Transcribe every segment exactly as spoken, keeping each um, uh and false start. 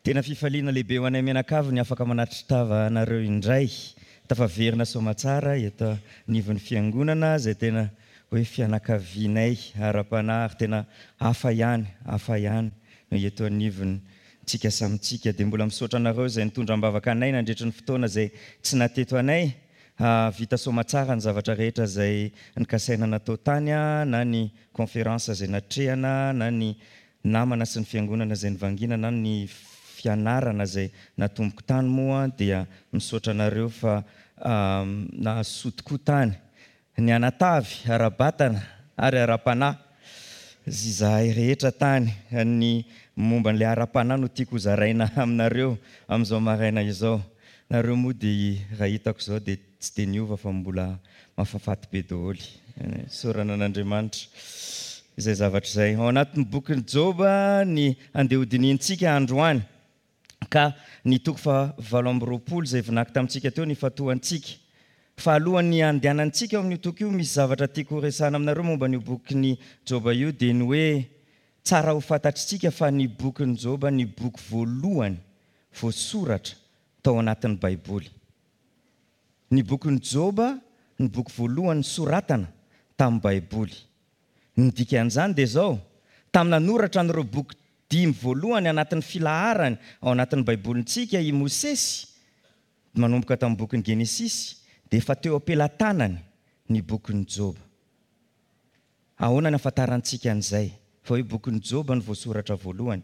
Tena fifaliana lehibe ho anay mianakavy ny afaka manatitra tavanareo indray. Tafaverina somatsara eto nivon'ny fiangonana zay tena hoe fianakavianay ara-panahy ary tena hafa ihany, hafa ihany no eto nivon'ny tsika samitsika dia mbola misaotra anareo zay nitondra ambavaka anay nandritry ny fotoana zay tsy nateto anay. Vita somatsara ny zavatra rehetra zay nikasaina natao tany na ny conférence zay natrehana na ny namana sy ny fiangonana zay nivangina na ny fianarana zay natomboko tany moa dia misaotra anareo fa nahasotokoa tany ny anatavy ara-batana ary ara-panahy zahay rehetra tany ny momba n'ilay ara-panahy no tiako zaraina aminareo amin'izao maraina izao. Nareo moa dia raha hitako izao dia tsy dia niova fa mbola mafafaty be daholo. Saorana an'Andriamanitra izay zavatra izay. Ao anatin'ny bokin'ny Joba ny andeha hodiniantsika androany ka ny toko fa valo amby roapolo izay vonaky tamintsika teo ny fatohantsika. Fa alohan'ny andehanantsika ao amin'io toko io misy zavatra tiako resahana aminareo momba ny bokin'ny Joba io dia ny hoe tsara ho fantatritsika fa ny bokin'ny Joba ny boky voalohany voasoratra tao anatin'ny Baiboly. Ny bokin'ny Joba ny boky voalohany soratana tamin'ny Baiboly. Ny dikan'izany dia izao, tamin'ny nanoratra an'ireo boky dimy voalohany anatin'ny filaharany ao anatin'ny Baibolintsika i Mosesy manomboka tamin'ny bokin'ny Genesisy dia efa teo am-pelatanany ny bokin'ny Joba. Ahoana ny ahafantarantsika an'izay fa hoe bokin'ny Joba ny voasoratra voalohany.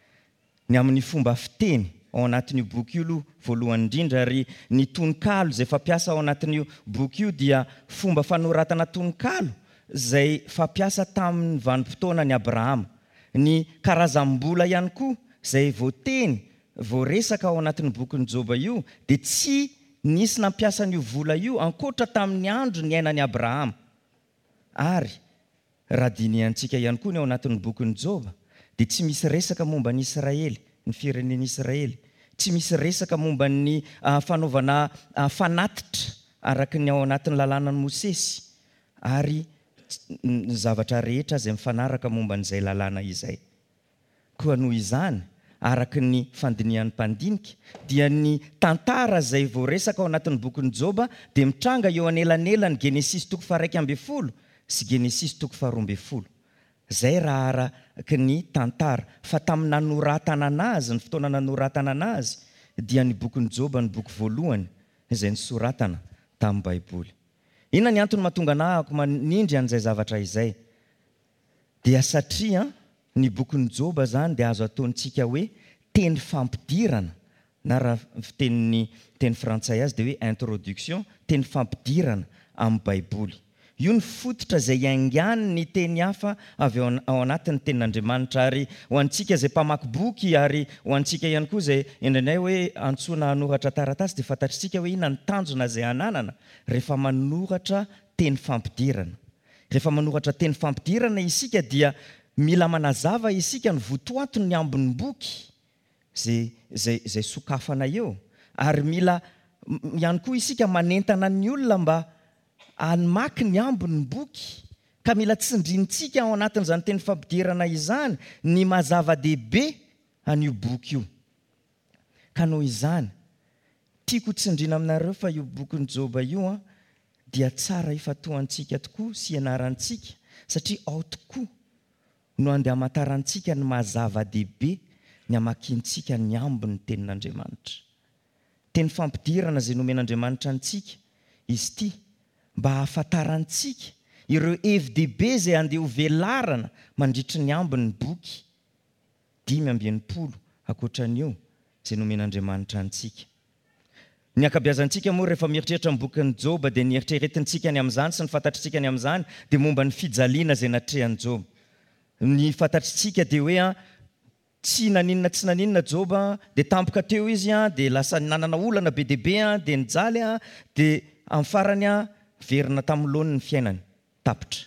Ny amin'ny fomba fiteny ao anatin'io boky io aloha voalohany indrindra ary ny tononkalo izay fampiasa ao anatin'io boky io dia fomba fanoratana tononkalo izay fampiasa tamin'ny vanim-potoanan'i Abrahama. Ny karazam-bola ihany koa izay voateny, voaresaka ao anatin'ny bokin'ny Joba io dia tsy nisy nampiasa an'io vola io ankoatra tamin'ny andro ny ainan'i Abrahama. Ary raha diniantsika ihany koa ny ao anatin'ny bokin'ny Joba dia tsy misy resaka momba ny Israely, ny firenen'i Israely. Tsy misy resaka momba ny fanaovana fanatitra araka ny ao anatin'ny lalànan'i Mosesy ary ny zavatra rehetra izay mifanaraka momba n'izay lalàna izay. Koa noho izany, araka ny fandinian'ny mpandinika dia ny tantara izay voaresaka ao anatin'ny bokin'ny Joba dia mitranga eo anelanelany Genesisy toko faha-raika ambin'ny folo sy Genesisy toko faha-roa ambin'ny folo. Zay raha araka ny tantara. Fa tamin'ny nanoratana anazy, ny fotoana nanoratana anazy dia ny bokin'ny Joba ny boky voalohany izay nisoratana tamin'ny Baiboly. Inona ny antony mahatonga anahako manindry an'izay zavatra izay? Dia satria ny bokin'ny Joba zany dia azo ataontsika hoe teny fampidirana na raha fitenin'ny teny frantsay azy dia hoe introduction, teny fampidirana amin'ny Baiboly. Io ny fototra izay iaingany ny teny hafa avy ao anatin'ny tenin'Andriamanitra ary ho antsika izay mpamaky boky ary ho antsika ihany koa izay indrinay hoe antsoina hanoratra taratasy dia fantatritsika hoe inona ny tanjona izay ananana rehefa manoratra teny fampidirana. Rehefa manoratra teny fampidirana isika dia mila manazava isika ny votoatony ny ambin'ny boky zay, zay, zay sokafana eo. Ary mila ihany koa isika manentana ny olona mba hamaky ny ambin'ny boky ka mila tsindrintsika ao anatin'izany teny fampidirana izany ny mazava-dehibe an'io boky io. Ka noho izany, tiako tsindrina aminareo fa io bokin'ny Joba io dia tsara ifatohantsika tokoa sy ianarantsika satria ao tokoa no andeha hamantarantsika ny mazava-dehibe ny hamakiantsika ny ambin'ny tenin'Andriamanitra. Teny fampidirana izay nomen'Andriamanitra antsika izy ity mba hahafantarantsika ireo hevi-dehibe izay andeha ho velarana mandritry ny ambin'ny boky dimy amby enimpolo ankoatran'io izay nomen'Andriamanitra antsika. Ny ankabeazantsika moa rehefa mieritreritra amin'ny bokin'ny Joba dia ny eritreretintsika ny amin'izany sy ny fantatritsika ny amin'izany dia momba ny fijaliana izay natrehan'i Joba. Ny fantatritsika dia hoe tsy naninona tsy naninona Joba dia tampoka teo izy dia lasa nanana olana be dehibe dia nijaly dia amin'ny farany verina tamin'ny laoniny fiainany tapitra.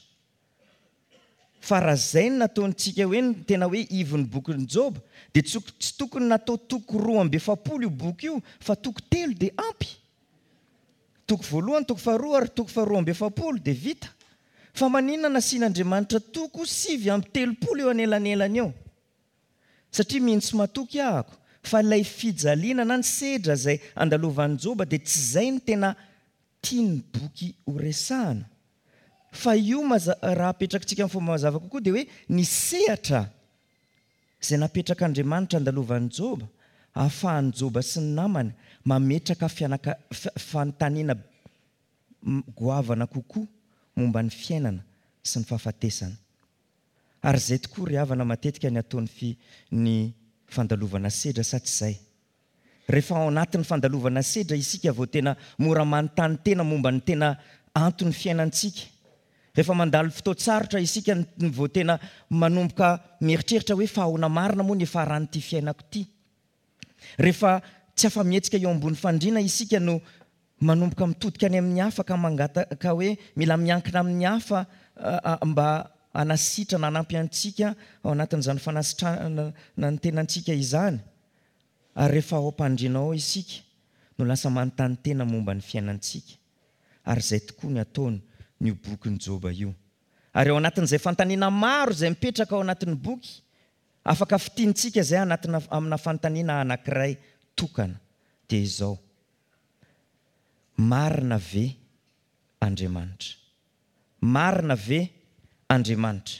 Fa raha izay no nataontsika hoe tena hoe ivon'ny bokin'ny Joba dia tsy tokony natao toko roa amby efapolo io boky io fa toko telo dia ampy. Toko voalohany, toko faharoa ary toko faharoa amby efapolo dia vita. Fa maninona nasian'Andriamanitra toko sivy amby telopolo eo anelanelany eo? Satria mihintsy matoky ahako fa ilay fijaliana na ny sedra zay andalovan'ny Joba dia tsy izay ny tena tiany boky horesahana. Fa io raha apetrakantsika amin'ny fomba mazava kokoa dia hoe ny sehatra izay napetrak'Andriamanitra andalovan'ny Joba ahafahan'ny Joba sy ny namany mametraka fanontaniana goavana kokoa momba ny fiainana sy ny fahafatesana. Ary izay tokoa ry havana matetika ny ataony ny fandalovana sedra sa tsy izay. Rehefa ao anatin'ny fandalovana sedra isika vao tena mora manontany tena momba ny tena antony fiainantsika. Rehefa mandalo fotoatsarotra isika ny vao tena manomboka mieritreritra hoe fa ahoana marina moa ny faran'ity fiainako ity. Rehefa tsy afa-mihetsika eo ambony fandriana isika no manomboka mitodika any amin'ny hafa ka mangataka hoe mila miankina amin'ny hafa mba anasitra na anampy antsika ao anatin'izany fanasitrana ny tenantsika izany. Ary rehefa ao am-pandriana ao isika no lasa manontany tena momba ny fiainantsika. Ary izay tokoa ny ataony ny bokin'ny Joba io. Ary ao anatin'izay fantaniana maro izay mipetraka ao anatin'ny boky, afaka fitiantsika izay anatina amina fantaniana anankiray tokana dia izao: marina ve Andriamanitra? Marina ve Andriamanitra?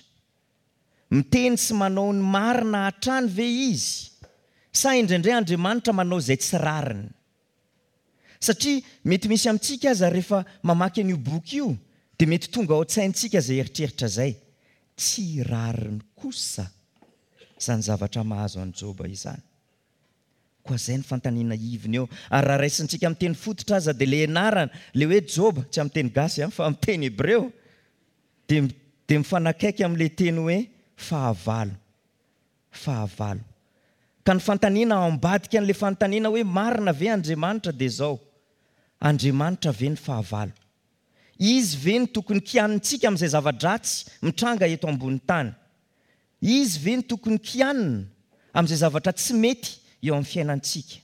Miteny sy manao ny marina hatrany ve izy? Sa indraindray Andriamanitra manao izay tsy rariny? Satria mety misy amintsika aza rehefa mamaky an'io boky io dia mety tonga ao an-tsaintsika izay eritreritra izay. Tsy rariny kosa izany zavatra mahazo an'i Joba izany. Koa izay ny fantaniana iviny eo. Ary raha raisintsika amin'ny teny fototra aza dia ilay anarana, ilay hoe Joba, tsy amin'ny teny gasy fa amin'ny teny hebreo, dia dia mifanakaiky amin'ilay teny hoe fahavalo. Fahavalo. Ka ny fantaniana ao ambadika an'ilay fantaniana hoe marina ve Andriamanitra dia izao: Andriamanitra ve ny fahavalo? Izy ve ny tokony kianintsika amin'izay zava-dratsy mitranga eto ambony tany? Izy ve ny tokony kianina amin'izay zavatra tsy mety eo amin'ny fiainantsika?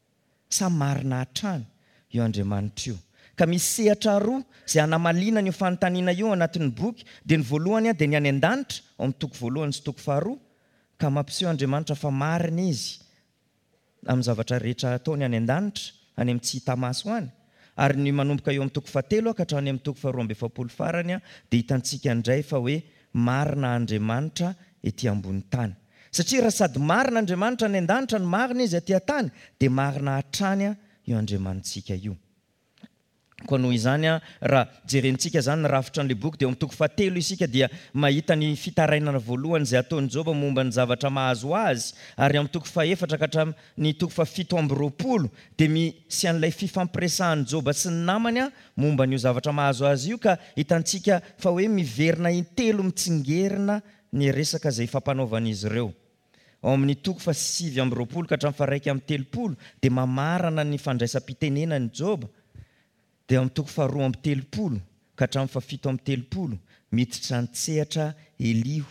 Sa marina hatrany io Andriamanitra io? Ka misy sehatra roa izay anamalinana io fanontaniana io anatin'ny boky. Dia ny voalohany dia ny any an-danitra ao amin'ny toko voalohany sy toko faharoa, ka mampiseho Andriamanitra fa marina izy amin'ny zavatra rehetra ataony any an-danitra, any amin'ny tsy hita maso any. Ary ny manomboka eo amin'ny toko fahatelo ka hatrany amin'ny toko faharoa amby efapolo farany dia hitantsika indray fa hoe marina Andriamanitra ety ambony tany. Satria raha sady marina Andriamanitra any an-danitra, ny marina izy aty an-tany, dia marina hatrany io Andriamanitsika io. Koa noho izany raha jerentsika izany ny rafitra an'ilay boky dia ao amin'ny toko fahatelo isika dia mahita ny fitarainana voalohany izay ataon'i Joba momba ny zavatra mahazo azy. Ary amin'ny toko fahaefatra ka hatramin'ny toko fahafito amby roapolo dia misy an'ilay fifampiresahan'i Joba sy ny namany momba n'io zavatra mahazo azy io, ka hitantsika fa hoe miverina intelo mitsingerina ny resaka izay fampanaovan'izy ireo. Ao amin'ny toko fahasivy amby roapolo ka hatramin'ny faharaika amby telopolo dia mamarana ny fandraisam-pitenenan'i Joba. Dia amin'ny toko faharoa amby telopolo ka hatramin'ny fahafito amby telopolo miditra an-tsehatra Elihu,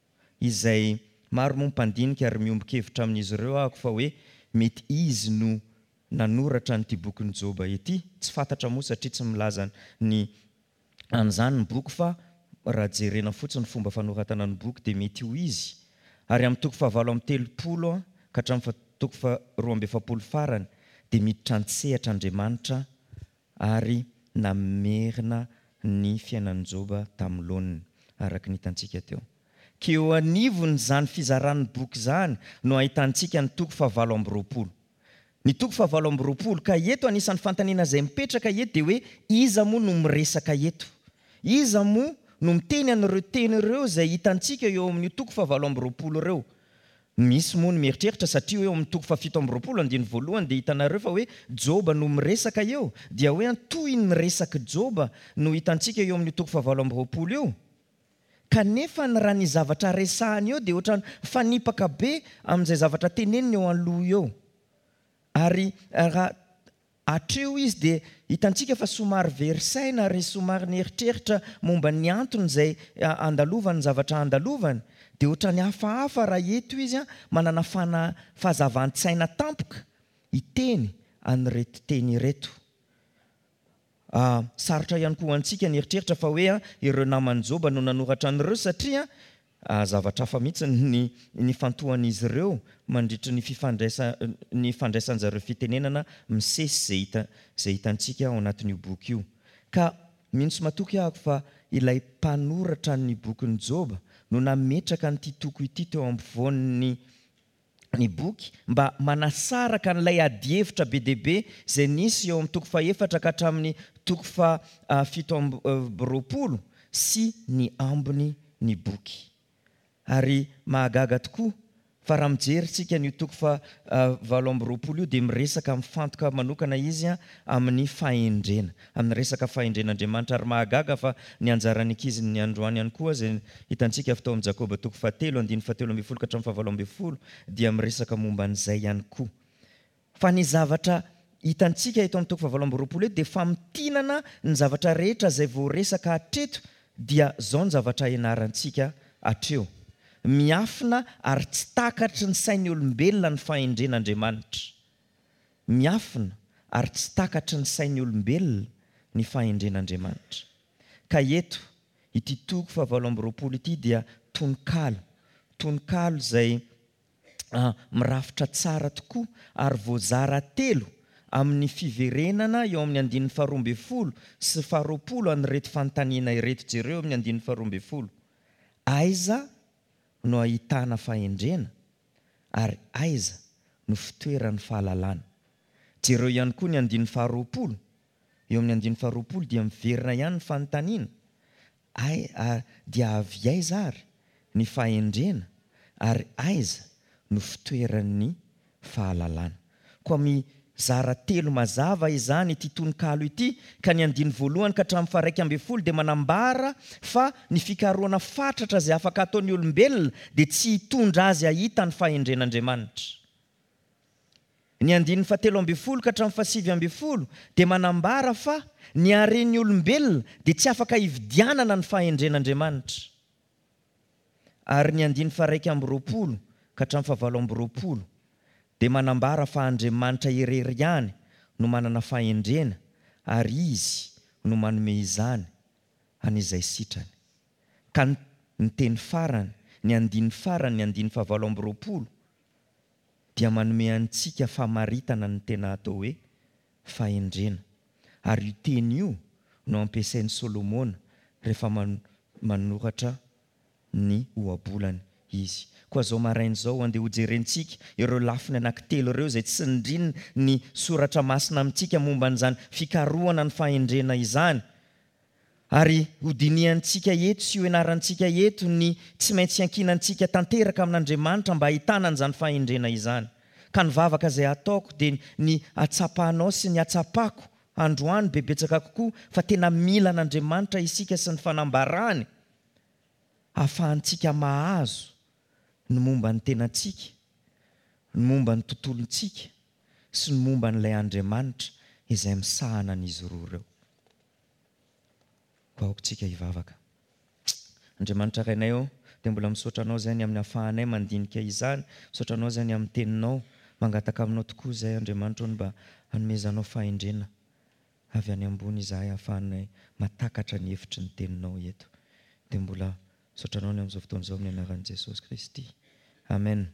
izay maro moa mpandinika ary miombon-kevitra amin'izy ireo ahako fa hoe mety izy no nanoratra n'ity bokin'i Joba ity. Tsy fantatra moa satria tsy milaza ny an'izany ny boky, fa raha jerena fotsiny fomba fanoratana ny boky dia mety ho izy. Ary amin'ny toko fahavalo amby telopolo ka hatramin'ny toko faharoa amby efapolo farany dia miditra an-tsehatra Andriamanitra ary namerina ny fiainan'i Joba tamin'ny laoniny araka ny hitantsika teo. Ka eo anivony izany fizaran'ny boky izany no ahitantsika ny toko fahavalo amby roapolo. Ny toko fahavalo amby roapolo, ka eto anisan'ny fantaniana izay mipetraka eto dia hoe iza moa no miresaka eto? Iza moa no miteny an'ireo teny ireo izay hitantsika eo amin'ny toko fahavalo amby roapolo ireo? Misy moa ny mieritreritra satria hoe amin'ny toko fahafito amby roapolo andiny voalohany dia hitanareo fa hoe Joba no miresaka eo, dia hoe antoy ny resaka Joba no hitantsika eo amin'ny toko fahavalo amby roapolo eo. Kanefa ny raha ny zavatra resahany eo dia ohatrany fanipaka be amin'izay zavatra teneniny eo aloha eo. Ary raha hatreo izy dia hitantsika fa somary verisaina ary somary nieritreritra momba ny antony izay andalovany zavatra andalovany. Dia ohatrany hafahafa raha eto izy manana fahazavan-tsaina tampoka hiteny an'ireto teny ireto. Sarotra ihany koa antsika nieritreritra fa hoe ireo naman'i Joba no nanoratra an'ireo satria zavatra hafa mihitsy ny ny fantohan'izy ireo mandritra ny fifandraisa ny fandraisan'zareo fitenenana misesy zay hita zay hitantsika ao anatin'io boky io. Ka mintsy matoky ahako fa ilay mpanoratra ny bokin'ny Joba no nametraka nyity toko ity teo ampovoan'ny ny boky mba manasaraka n'ilay adievitra be deaibe zay nisy eo amin'ny toko faefatra ka hatramin'ny toko fa fito amby roapolo sy ny ambiny ny boky. Ary mahagaga tokoa fa raha mijery tsika ny toko fa valo amby roapolo io dia miresaka mifantoka manokana izy amin'ny fahendrena, amin'ny resaka fahendren'Andriamanitra. Ary mahagaga fa ny anjarany ankizy ny androany ihany koa zay hitantsika avy tao amin'ny Jakoba toko fahatelo andiny fahatelo ambin'ny folo ka hatramin'ny fahavalo ambin'ny folo dia miresaka momba an'izay ihany koa. Fa ny zavatra hitantsika eto amin'ny toko fahavalo amby roapolo eto dia famitinana ny zavatra rehetra zay voaresaka hatreto dia zao ny zavatra ianarantsika hatreo. Miafina ary tsy takatry ny sain'ny olombelona ny fahendren'Andriamanitra. Miafina ary tsy takatry ny sain'ny olombelona ny fahendren'Andriamanitra. Ka eto ity toko fahavalo amby roapolo ity dia tononkalo, tononkalo zay ah, mirafitra tsara tokoa ary voazara telo amin'ny fiverenana eo amin'ny andininy faharoa ambin'ny folo sy faharoapolo an'ireto fanontaniana ireto jereo amin'ny andininy faharoa ambin'ny folo. Aiza no ahitana fahendrena ary aiza no fitoeran'ny fahalalana. Jereo ihany koa ny andininy faharoapolo, eo amin'ny andininy faharoapolo dia miverina ihany ny fanontaniana. Ai dia avy aiza ary ny fahendrena ary aiza no fitoeran'ny fahalalana. Koa mizara telo mazava izany ity tononkalo ity ka ny andiny voalohany ka hatramin'ny faha-raika ambin'ny folo dia manambara fa ny fikarohana fatratra zay afaka ataon'ny olombelona dia tsy hitondra azy ahita ny fahendren'Andriamanitra. Ny andiny fahatelo ambin'ny folo ka hatramin'ny fahasivy ambin'ny folo dia manambara fa ny haren'ny olombelona dia tsy afaka hividianana ny fahendren'Andriamanitra. Ary ny andiny faha-raika amby roapolo ka hatramin'ny fahavalo amby roapolo dia manambara fa Andriamanitra irery ihany no manana fahendrena ary izy no manome izany an'izay sitrany. Ka ny teny farany, ny andiny farany, ny andiny fahavalo amby roapolo dia manome antsika famaritana ny tena atao hoe fahendrena. Ary io teny io no ampiasain'ny Solomona rehefa man, manoratra ny ohabolany izy. Koa zao maraina zao andeha hojerentsika ireo lafiny anankitelo ireo zay tsy nindrinina ny soratra masina amintsika momba an'izany fikarohana ny fahendrena izany. Ary hodiniantsika eto sy hoenarantsika eto ny tsy maintsy ankinantsika tanteraka amin'Andriamanitra mba ahitana an'izany fahendrena izany. Ka ny vavaka zay ataoko dia ny atsapahanao sy ny atsapako androany bebetsaka kokoa fa tena mila an'Andriamanitra isika sy ny fanambarany ahafahantsika mahazo ny momba ny tenantsika, ny momba ny tontolontsika sy ny momba n'ilay Andriamanitra izay misahana an'izy roa ireo. Vahoakontsika hivavaka. Andriamanitra rainay ao dia mbola misaotra anao zany amin'ny hafahanay mandinika izany, misaotra anao zany amin'ny teninao, mangataka aminao tokoa izay Andriamanitra mba hanomezanao fahendrena avy any ambony izahay hahafahanay matakatra ny hevitry ny teninao eto. Dia mbola misaotra anao ny amin'izao fotoana izao amin'ny anaran'i Jesosy Kristy. Amen.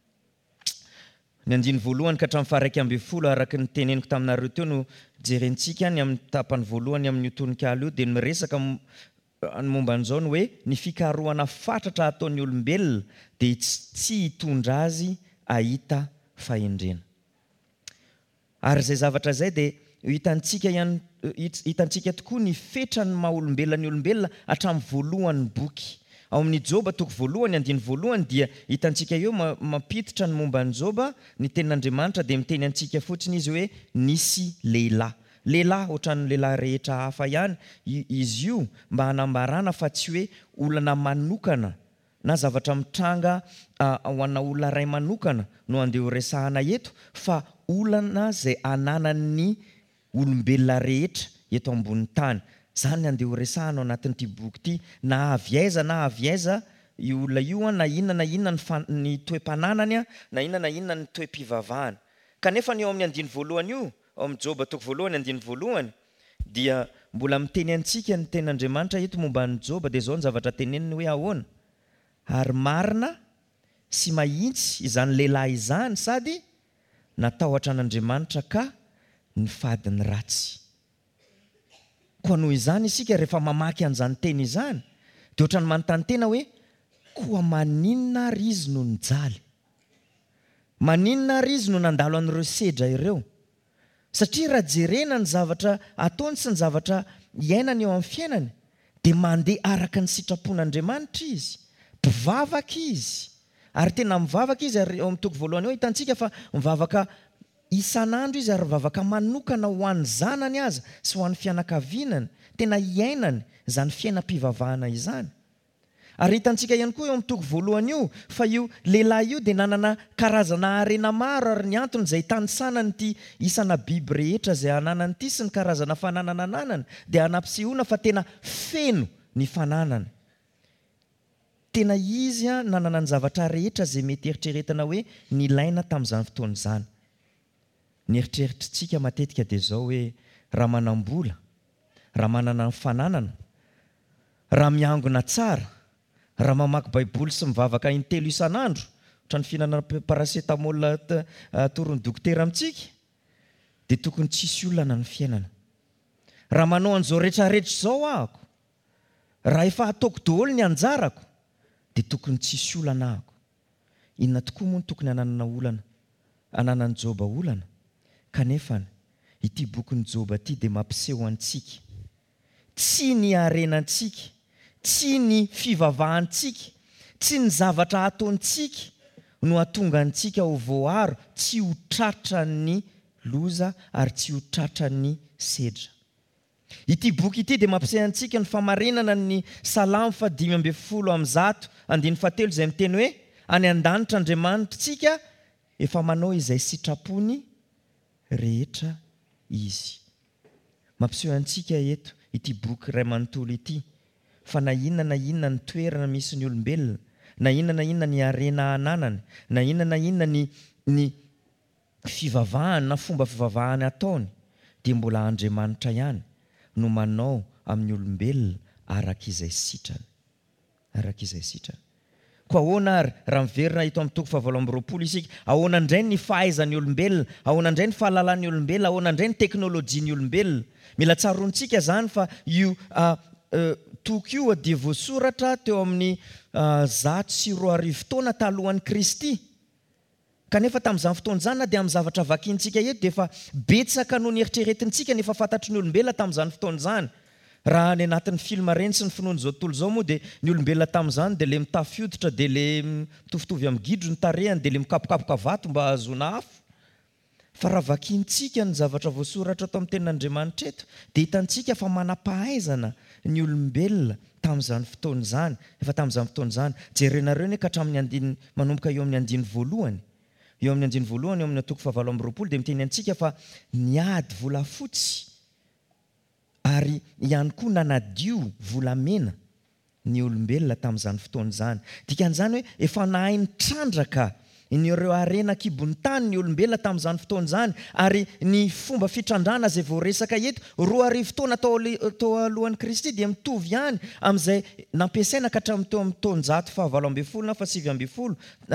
Ny andiny voalohany ka hatramin'ny faha-raika ambin'ny folo araka ny teneniko taminareo teo no jerentsika ny amin'ny tapany voalohany amin'ny tononkalo io dia miresaka ny momba an'izao ny hoe ny fikarohana fatratra ataon'ny olombelona dia tsy hitondra azy ahita fahendrena. Ary izay zavatra izay dia hitantsika ihany hitantsika tokoa ny fetrany maha olombelona ny olombelona hatramin'ny voalohany boky. Ao amin'ny Joba toko voalohany andiny voalohany dia hitantsika eo mampiditra ny momba ny Joba ny tenin'Andriamanitra dia miteny antsika fotsiny izy hoe nisy lehilahy. Lehilahy ohatran'ny lehilahy rehetra hafa ihany izy io mba hanambarana fa tsy hoe olana manokana na zavatra mitranga ho ana olona ray manokana no andeha ho resahana eto fa olana zay ananan'ny olombelona rehetra eto ambony tany. Zany andeha ho resahana ao anatin'ity boky ity, na avy aiza na avy aiza io olona io na inona na inona ny toe-pananany na inona na inona ny toe-pivavahany. Kanefa ny eo amin'ny andiny voalohany io, ao amin'ny Joba toko voalohany andiny voalohany dia mbola miteny antsika ny ten'Andriamanitra eto momba ny Joba dia zao ny zavatra teneniny hoe ahoana. ary marina sy mahitsy izany lehilahy izany sady natahotra an'Andriamanitra ka ny fadiny ratsy. Koa noho izany isika rehefa mamaky an'izany teny izany dia ohatrany manontany tena hoe koa maninona ary izy no nijaly? Maninona ary izy no nandalo an'ireo sedra ireo? Satria raha jerena ny zavatra ataony sy ny zavatra iainany eo amin'ny fiainany dia mandeha araka ny sitrapon'Andriamanitra izy, mpivavaka izy. Ary tena mivavaka izy, ary eo amin'ny toko voalohany eo hitantsika fa mivavaka isan'andro izy ary mivavaka manokana ho an'ny zanany aza sy ho an'ny fianakavianany, tena iainany izany fiainam-pivavahana izany. Ary hitantsika ihany koa eo amin'ny toko voalohany io fa io lehilahy io dia nanana karazana harena maro ary ny antony izay tanisanany ity isana biby rehetra izay ananany ity sy ny karazana fananana ananany dia hanampisehoana fa tena feno ny fananany. Tena izy a nanana ny zavatra rehetra izay mety eritreretina hoe nilaina tamin'izany fotoana izany. Ny eritreritrintsika matetika dia izao hoe raha manam-bola, raha manana ny fananana, raha miangona tsara, raha mamaky baiboly sy mivavaka intelo isan'andro, ohatrany fihinana paracetamol toron'ny dokotera amintsika, dia tokony tsisy olana ny fiainana. Raha manao an'izao rehetrarehetra izao ahako, raha efa ataoko daholo ny anjarako, dia tokony tsisy olana ahako. Inona tokoa moa no tokony ananana olana? Ananan'ny Joba olana. Kanefa ity bokin'ny Joba ity dia mampiseho antsika tsy ny harenantsika, tsy ny fivavahantsika, tsy ny zavatra ataontsika no hahatonga antsika ho voaro, tsy ho tratra ny loza ary tsy ho tratra ny sedra. Ity boky ity dia mampiseho antsika ny famarinana ny Salamo fa dimy ambin'ny folo amin'ny zato andiny fahatelo izay miteny hoe any an-danitra Andriamanitsika efa manao izay sitrapony rehetra izy. Mampiseho antsika eto ity boky iray manontolo ity fa na inona na inona ny toerana misy ny olombelona, na inona na inona ny harena ananany, na inona na inona ny, ny fivavahany na fomba fivavahany ataony dia mbola Andriamanitra ihany no manao amin'ny olombelona araka izay sitrany. Araka izay sitrany. Koa ahoana ary raha miverina ito amin'ny toko fahavalo amby roapolo isika, ahoana indray ny fahaizan'ny olombelona, ahoana indray ny fahalalan'ny olombelona, ahoana indray ny teknôlôjian'ny olombelona. Mila tsarontsika izany fa io uh, uh, toko io dia voasoratra teo amin'ny uh, zato sy roa arivo taona talohan'i Kristy. Kanefa tamin'izany fotoana izany na dia amin'ny zavatra vakiantsika eto dia efa betsaka noho ny eritreretintsika nefa fantatry ny olombelona tamin'izany fotoana izany. Raha ny anatin'ny filma reny sy ny finoana izao tontolo izao moa dia ny olombelona tamin'izany dia ilay mitafy hoditra, dia ilay mitovitovy amin'ny gidro ny tarehany, dia ilay mikapokapoka vato mba hahazoana afo. Fa raha vakiantsika ny zavatra voasoratra ato amin'ny tenin'Andriamanitra eto dia hitantsika fa manam-pahaizana ny olombelona tamin'izany fotoana izany, efa tamin'izany fotoana izany. Jerenareo ny ka hatramin'ny andiny manomboka eo amin'ny andiny voalohany. Eo amin'ny andiny voalohany, eo amin'ny toko fahavalo amby roapolo dia miteny antsika fa niady volafotsy ary ihany koa nanadio volamena ny olombelona tamin'izany fotoana izany. Dikan'izany hoe efa nahay nitrandraka ireo harena kibon'ny tany ny olombelona tamin'izany fotoana izany, ary ny fomba fitrandrana izay voaresaka eto roa arivo taona tao alohan'i Kristy dia mitovy ihany amin'izay nampiasaina ka hatramin'ny teo amin'ny taonjato fahavalo ambin'ny folo na fasivy ambin'ny folo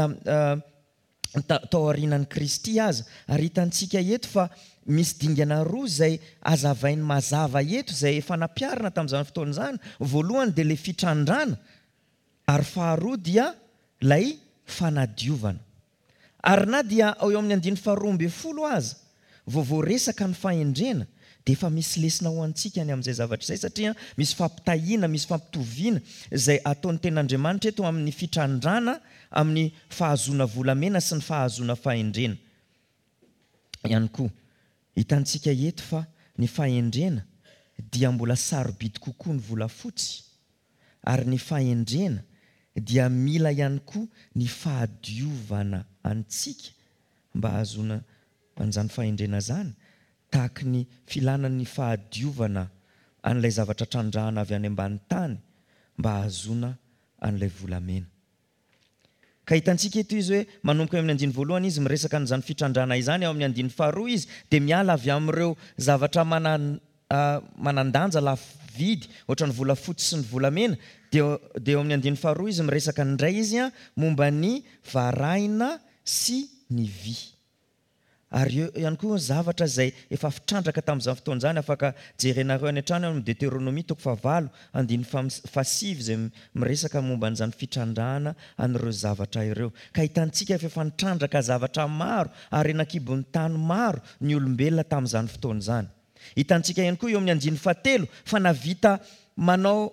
tao aorianan'i Kristy aza. Ary hitantsika eto fa misy dingana roa izay azavain'ny mazava eto izay efa nampiarina tamin'izany fotoana izany. Voalohany dia ilay fitrandrana, ary faharoa dia ilay fanadiovana. Ary na dia ao eo amin'ny andiny faharoa ambin'ny folo aza vao voaresaka ny fahendrena dia efa misy lesina ho antsika ny amin'izay zavatra izay, satria misy fampitahiana, misy fampitoviana izay ataon'ny ten'Andriamanitra eto amin'ny fitrandrana, amin'ny fahazoana volamena sy ny fahazoana fahendrena. Ihany koa hitantsika eto fa ny fahendrena dia mbola sarobidy kokoa ny volafotsy, ary ny fahendrena dia mila ihany koa ny fahadiovana antsika mba hahazoana an'izany fahendrena izany, tahaka ny filanan'ny fahadiovana an'ilay zavatra trandrahana avy any ambany tany mba hahazoana an'ilay volamena. Ka hitantsika eto izy hoe manomboka amin'ny andiny voalohany izy miresaka an'izany fitrandrana izany, ao amin'ny andiny faharoa izy dia miala avy amin'ireo zavatra manan, uh, manandanja vidy ohatra ny vola fotsy sy ny volamena dia dia eo amin'ny andiny faharoa izy miresaka indray izy a momba ny varahina sy ny vy ary eo ihany koa zavatra izay efa fitrandraka tamin'izany fotoan'izany afaka jerenareo any an-trano amin'ny Deutéronomie toko fahavalo andiny fahasivy izay miresaka momba an'izany fitrandrahana an'ireo zavatra ireo ka hitantsika efa nitrandraka zavatra maro ary enan-kibon'ny tany maro ny olombelona tamin'izany fotoan'izany. Hitantsika ihany koa eo amin'ny andiny fahatelo fa navita manao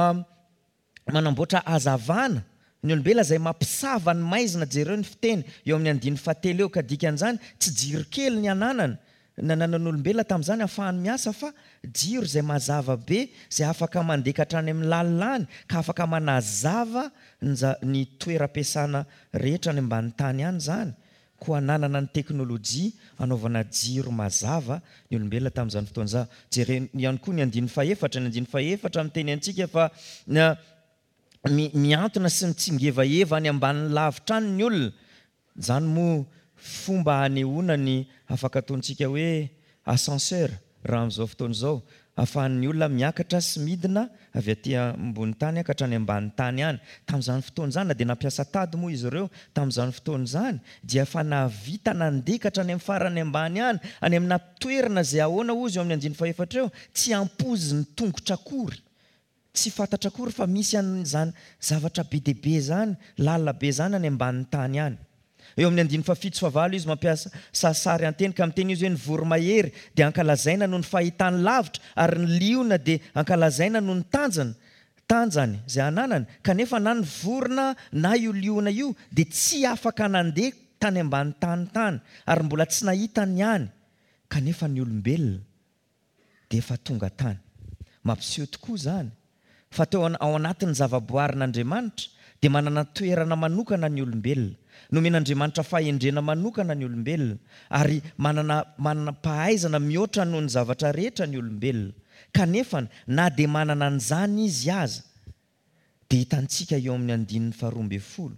manamboatra hazavana ny olombelona izay mampisava ny maizina jereo ny fiteny eo amin'ny andiny fahatelo eo ka dikan'izany tsy jiro kely ny ananana nananan'ny olombelona tamin'izany ahafahany miasa fa jiro izay mazava be izay afaka mandeha hatrany amin'ny lalilany ka afaka manazava ny toeram-piasana rehetra ny ambany tany any izany koa nanana ny teknôlôjia anaovana jiro mazava ny olombelona tamin'izany fotoan'izany. Jereny ihany koa ny andiny faefatra ny andiny faefatra miteny antsika fa miantona sy mitsingevaeva any ambanin'ny lavitra any ny olona izany moa fomba hanehoana ny afaka ataontsika hoe ascenseur raha amin'izao fotoan'izao ahafahan'ny olona miakatra sy midina avy aty ambony tany akatra any ambany tany any. Tamin'izany fotoan'izany dia nampiasa tady moa izy ireo tamin'izany fotoan'izany dia efa navita nandekatra any amin'ny farany ambany any any amina toerana izay ahoana ozy eo amin'ny andiny faefatra eo tsy ampozy ny tongotra akory tsy fantatra akory fa misy an'izany zavatra be dia be zany lalina be zany any ambanin'ny tany any. Eo amin'ny andiny fafito sy fahavalo izy mampiasa sasary anteny ka miteny izy hoe ny voromahery dia ankalazaina noho ny fahitany lavitra ary ny liona dia ankalazaina noho ny tanjana tanjany izay ananany kanefa na ny vorona na io liona io dia tsy afaka nandeha tany ambany tany tany ary mbola tsy nahita ny any kanefa ny olombelona dia efa tonga tany. Mampiseho tokoa zany fa teo ao anatin'ny zavaboarin'Andriamanitra dia manana toerana manokana ny olombelona nomen'Andriamanitra fahendrena manokana ny olombelona ary manana manana pahaizana mihoatra noho ny zavatra rehetra ny olombelona kanefa na dia manana an'izany izy aza dia hitantsika eo amin'ny andinin'ny faharoa ambin'ny folo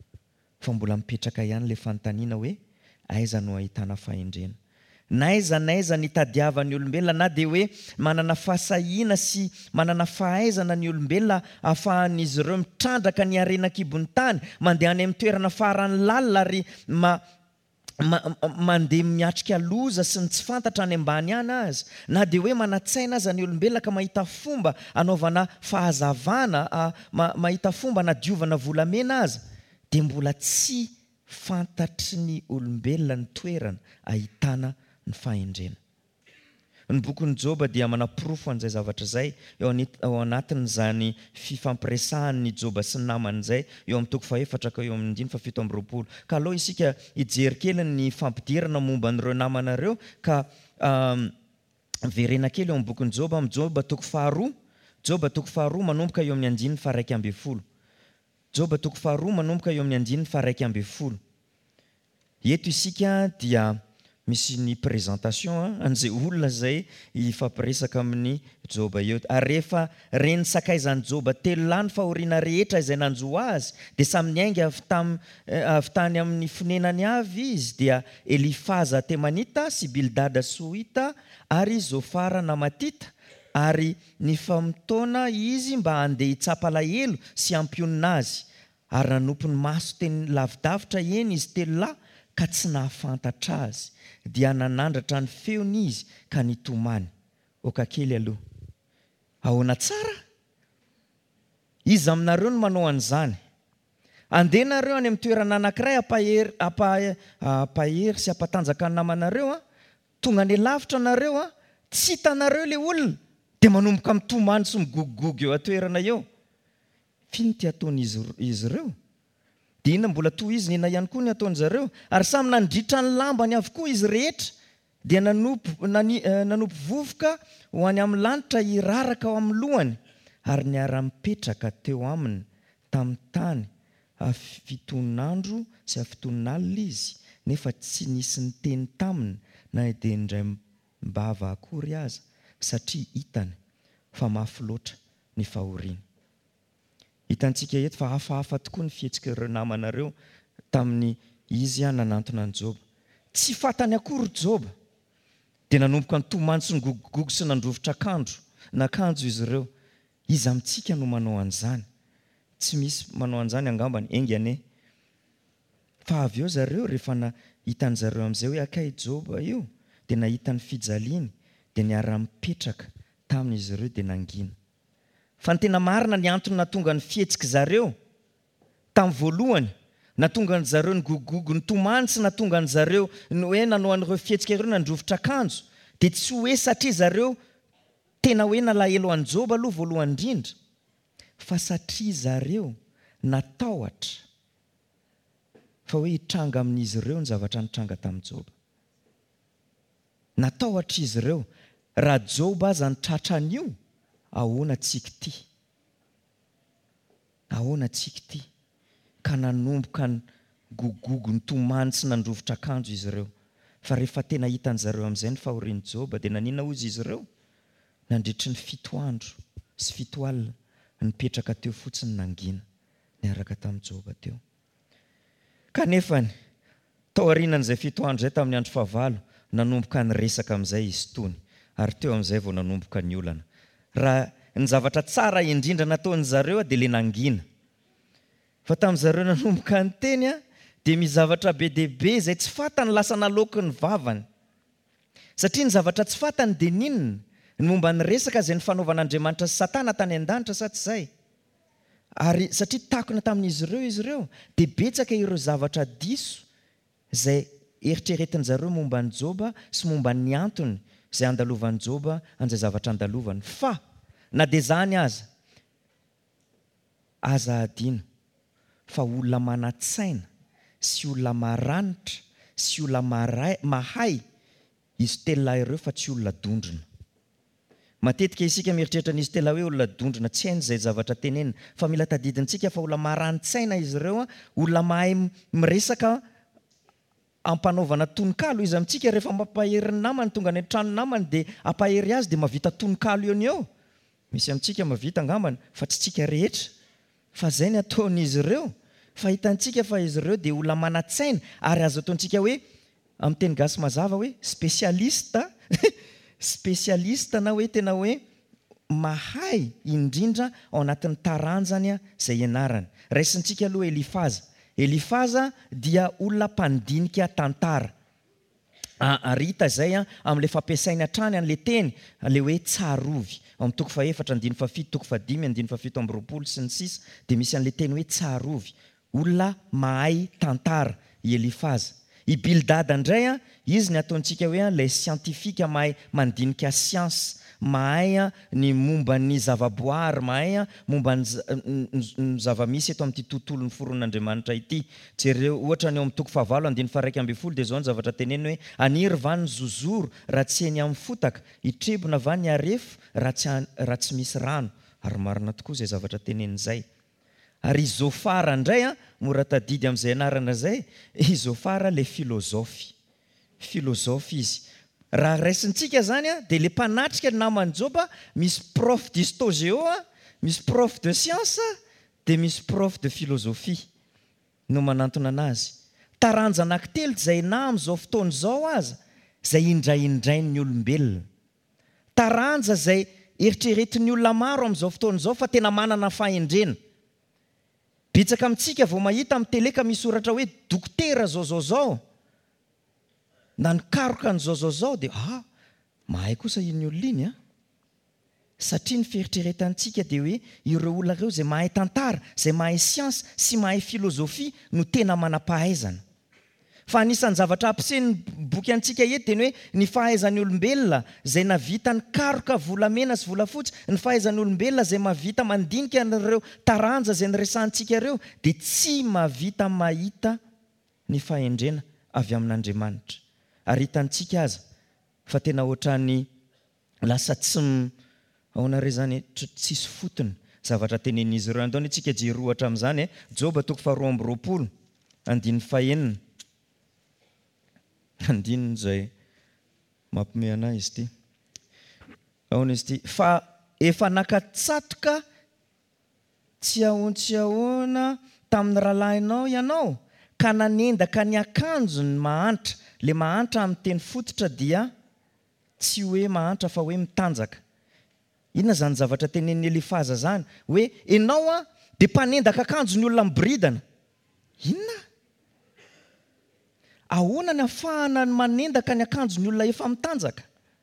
fa mbola mipetraka ihany ilay fanontaniana hoe aiza no ahitana fahendrena naiza naiza ny tadiavan'ny olombelona na dia hoe manana fahasahiana sy manana fahaizana ny olombelona ahafahan'izy ireo mitrandraka ny arenan-kibon'ny tany mandeha any amin'ny toerana farany lalina ary ma, ma, mandeha miatrika loza sy ny tsy fantatra any ambany any azy na dia hoe manatsaina aza ny olombelona ka mahita fomba anaovana fahazavana a, ma, mahita fomba nadiovana volamena aza dia mbola tsy fantatry ny olombelona ny toerana ahitana ny fahendrena. Ny bokin'ny Joba dia manaporofo an'izay zavatra izay eo anatin'izany fifampiresahan'ny Joba sy ny namany izay eo amin'ny toko faefatra ka eo amin'ny andiny fafito amby roapolo ka aloha isika hijery kely ny fampidirana momba an'ireo namanareo ka um, verena kely eo amin'ny bokin'ny Joba amin'ny Joba toko faharoa Joba toko faharoa manomboka eo amin'ny andiny faha-raika ambin'ny folo Joba toko faharoa manomboka eo amin'ny andiny faha-raika ambin'ny folo. Eto isika dia misy ny présentation an'izay olona izay ifampiresaka amin'ny Joba eo ary rehefa reny sakaizany Joba telo lany fahoriana rehetra izay nanjo azy dia samy niainga avy tam avy tany amin'ny fonenany avy izy dia Elifaza Temanita sy Bildada Sohita ary Zofara Namatita ary ny famotona izy mba handeha hitsapa alahelo sy hampionina azy ary nanompo ny maso teny lavidavitra eny izy telo lahy ka tsy nahafantatra azy dia nanandratra ny feony izy ka nitomany. Oka kely aloha ahoana tsara izy aminareo no manao an'izany andehanareo any amin'ny toerana anankiray ampahery ampahery sy ampatanjaka ny namanareo a tonga any lavitra nareo a tsy hitanareo ilay olona dia manomboka mitomany sy migogogogo eo atoerana eo. Fino ty ataon'izy izy ireo dia ina mbola toy izy nina ihany koa ny ataon'izareo ary samy nandritra ny lambany avokoa izy rehetra dia nanompo nani, nanompo vovoka ho any amin'ny lanitra hiraraka ao amin'ny lohany ary niara-mipetraka teo aminy tamin'ny tany afiton'andro sy afiton'alina izy nefa tsy nisy ny teny taminy na dia indray mbava akory aza satria hitany fa mafy loatra ny fahoriana. Hitantsika eto fa hafahafa tokoa ny fihetsika ireo namanareo tamin'ny izy a nanantona ny Joba. Tsy fantany akory Joba dia nanomboka ny tomany sy ny gogogogo sy nandrovitra akandro nakanjo izy ireo. Izy amintsika no manao an'izany. Tsy misy manao an'izany angambany engany. Fa avy eo zareo rehefa nahitany zareo amin'izay hoe akay Joba io, dia nahitany fijaliany, dia niara-mipetraka tamin'izy ireo dia nangina. Fa ny tena marina ny antony natonga ny fihetsika zareo tamin'ny voalohany, natonga ny zareo ny gogogo ny tomany sy natonga ny zareo ny hoe nanao an'ireo fihetsika ireo nandrovotra akanjo, dia tsy hoe satria zareo tena hoe nalahelo an'i Joba aloha voalohany indrindra, fa satria zareo natahotra fa hoe hitranga amin'izy ireo ny zavatra nitranga tamin'i Joba. Natahotra izy ireo. Raha Joba aza nitratra an'io, ahoana tsika ty? Ahoana tsika ty? Ka nanomboka ny gogogo ny tomany sy nandrovotra akanjo izy ireo. Fa rehefa tena hitan zareo amin'izay ny fahorian'i Joba, dia nanina ozy izy ireo? Nandritry ny fito andro sy fito alina nipetraka teo fotsiny nangina niaraka tamin'i Joba teo. Kanefany tao aorianan'izay fito andro izay tamin'ny andro fahavalo nanomboka ny resaka amin'izay izy tony, ary teo amin'izay vao nanomboka ny olana. Raha ny zavatra tsara indrindra nataony zareo dia le nangina. Fa tamin'ny zareo nanomboka ny teny dia misy zavatra be dia be izay tsy fantany lasa nalaoko ny vavany. Satria ny zavatra tsy fantany dia ninona? Ny momba ny resaka izay ny fanaovan'Andriamanitra sy Satana tany an-danitra sa tsy izay? Ary satria takona tamin'izy ireo izy ireo, dia betsaka ireo zavatra diso izay eritreretin-jareo momba ny Joba sy momba ny antony izay andalovan'i Joba an'izay zavatra andalovany. Fa na dia izany aza, aza adino fa olona manan-tsaina sy olona maranitra sy olona maray- mahay izy tela ireo fa tsy olona dondrona. Matetika isika mieritreritra n'izy tela hoe olona dondrona, tsy hainy izay zavatra tenenina, fa mila tadidintsika fa olona maran-tsaina izy ireo, olona mahay miresaka ampanaovana tononkalo izy amintsika. Rehefa mampahery ny namany tonga any an-trano namany dia ampahery azy dia mavita tononkalo eo ny eo. Misy amintsika mavita angambany, fa tsy tsika rehetra. Fa izay ny ataon'izy ireo. Fa hitantsika fa izy ireo dia olona manan-tsaina, ary azo ataontsika hoe amin'ny teny gasy mazava hoe spesialista spesialista na hoe tena hoe mahay indrindra ao anatin'ny taranjany izay ianarany. Raisintsika aloha Elifaza. Elifaza dia olona mpandinika tantara. Ary hita izay amin'ilay fampiasainy hatrany an'ilay teny, ilay hoe tsarovy. Amin'ny toko faefatra, andiny fafito, toko fadimy, andiny fafito amby roapolo sy ny sisa, dia misy an'ilay teny hoe tsarovy. Olona mahay tantara i Elifaza. I Bildada indray, izy ny ataontsika hoe ilay siantifika mahay mandinika siansy, mahay ny momba ny zavaboary, mahay momba ny zava-misy eto amin'ity tontolo ny foron'Andriamanitra ity. Jereo ohatra ny ao amin'ny toko fahavalo andiny faraika ambin'ny folo dia izao ny zavatra teneny hoe aniry va ny zozoro raha tsy eny amin'ny fotaka, itrebona va ny arefo raha tsy raha tsy misy rano. Ary marina tokoa izay zavatra teneny izay. Ary Zofara indray mora tadidy amin'izay anarana izay, i Zofara ilay filozofy. Filozofy izy. Raha raisintsika zany dia ilay mpanatrika ny namany Joba, misy prof d'histo géo, misy prof de science, dia misy prof de philosophie no manantona anazy. Taranja anankitelo izay na amin'izao fotoana izao aza, izay indraindrain'ny olombelona. Taranja izay eritreretin'ny olona maro amin'izao fotoana izao fa tena manana fahendrena. Betsaka amintsika vao mahita amin'ny teleka misy oratra hoe dokotera zao zao zao, na nikaroka ny zao zao zao, dia ah, mahay kosa iny olona iny a. Satria ny fieritreretantsika dia hoe ireo olona ireo izay mahay tantara, izay mahay siansy sy mahay filozofia no tena manam-pahaizana. Fa anisan'ny zavatra ampiasain'ny boky antsika eto dia hoe ny fahaizan'ny olombelona izay navita nikaroka volamena sy volafotsy, ny fahaizan'ny olombelona izay mavita mandinika ireo taranja izay niresantsika ireo, dia tsy mavita mahita ny fahendrena avy amin'Andriamanitra. Ary hitantsika aza fa tena ohatran'ny lasa tsy ahoana re zany tsisy fotony zavatra tenen'izy ireo. Andao antsika jiro ohatra amin'izany, Joba toko faharoa amby roapolo andiny fahenina. Andininy izay mampime anahy izy ity. Ahoana izy ity? Fa efa nakatsatoka tsy ahoana-tsy ahoana tamin'ny rahalahinao ianao, ka nanendaka ny akanjo ny mahantra. Le mahantra amin'ny teny fototra dia tsy hoe mahantra fa hoe mitanjaka. inona zany zavatra tenen'ny Elifaza zany hoe ianao a dia mpanendaka akanjo ny olona miboridana. Inona? Ahoana ny ahafahana ny manendaka ny akanjo ny olona efa mitanjaka?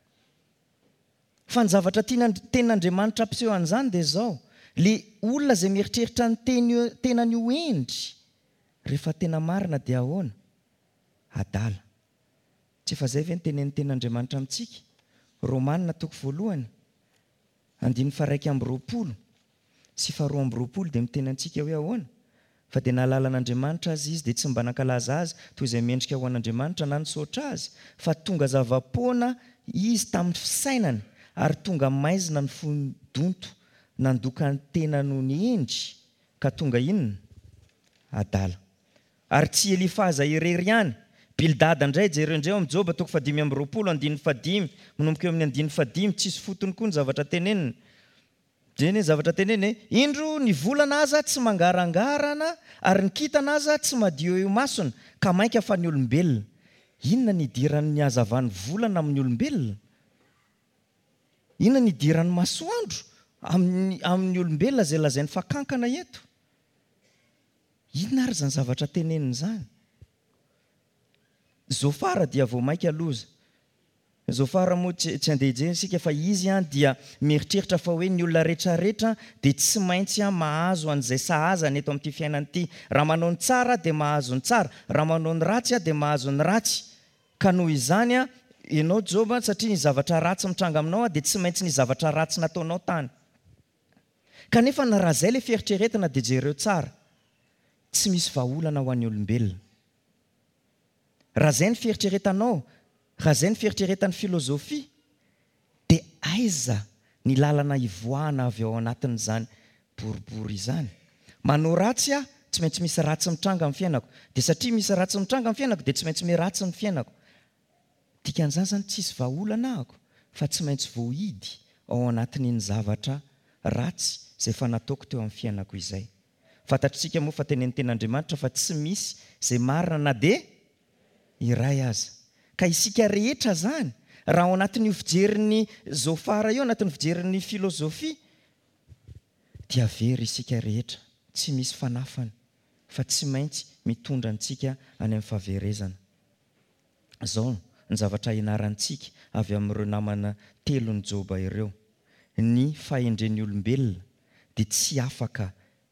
Fa ny zavatra tenin'Andriamanitra ampiseho an'izany dia izao, le olona izay mieritreritra ny tenany ho endry rehefa tena marina dia ahoana? Adala. Tsy efa izay ve ny tenen'ny tenin'Andriamanitra amintsika? Romanina toko voalohany andiny faraika amby roapolo sy faharoa amby roapolo dia miteny antsika hoe ahoana? Fa dia nahalala an'Andriamanitra azy izy dia tsy mba nankalaza azy toy izay mendrika ho an'Andriamanitra na nisaotra azy, fa tonga zava-poana izy tamin'ny fisainany ary tonga maizina ny fondonto nandoka ny tena noho ny endry ka tonga inona? Adala. Ary tsy Elifaza irery ihany, Bildada indray jerendreo amin'ny Joba toko fadimy amby roapolo andiny fadimy manomboka eo amin'ny andiny fadimy, tsisy fotony koa ny zavatra teneniny. Jeny zavatra teneny indro ny volana aza tsy mangarangarana ary ny kitana aza tsy madio eo masona ka mainka fa ny olombelona. Inona ny idiran'ny hazavan'ny volana amin'ny olombelona? Inona ny idiran'ny masoandro amin'ny, amin'ny olombelona izay lazainy fakankana eto? Inona ary zany zavatra teneniny izany? Zofara dia vao mainka loza. Zofara moa tsy andeha hijery isika fa izy a dia mieritreritra fa hoe ny olona rehetrarehetra dia tsy maintsy a mahazo an'izay sahazany eto amin'ity fiainana ity. Raha manao ny tsara dia mahazo ny tsara, raha manao ny ratsy a dia mahazo ny ratsy. Ka noho izany a ianao Joba, satria ny zavatra ratsy mitranga aminao a dia tsy maintsy ny zavatra ratsy nataonao tany. Kanefa na raha izay ilay fieritreretana dia jereo tsara, tsy misy vahaolana ho an'ny olombelona. Raha izay ny fieritreretanao, raha izay ny fieritreretan'ny filozofia, dia aiza ny lalana ivoahana avy ao anatin'izany boribory izany? Manao ratsy a, tsy maintsy misy ratsy mitranga amin'ny fiainako. Dia satria misy ratsy mitranga amin'ny fiainako dia tsy maintsy misy ratsy ny fiainako. Dikan'izany zany tsisy vahaolana ahako, fa tsy maintsy voahidy ao anatin'iny zavatra ratsy izay fa nataoko teo amin'ny fiainako izay. Fantatritsika moa fa tenen'ny ten'Andriamanitra fa tsy misy izay marina na dia iray aza. Ka isika rehetra zany, raha ao anatin'ny fijerin'ny Zofara io, anatin'ny fijerin'ny filozofia, dia very isika rehetra, tsy misy fanafany, fa tsy maintsy mitondra antsika any amin'ny fahaverezana. Izao ny zavatra ianarantsika avy amin'ireo namana telo ny Joba ireo. Ny fahendren'ny olombelona dia tsy afaka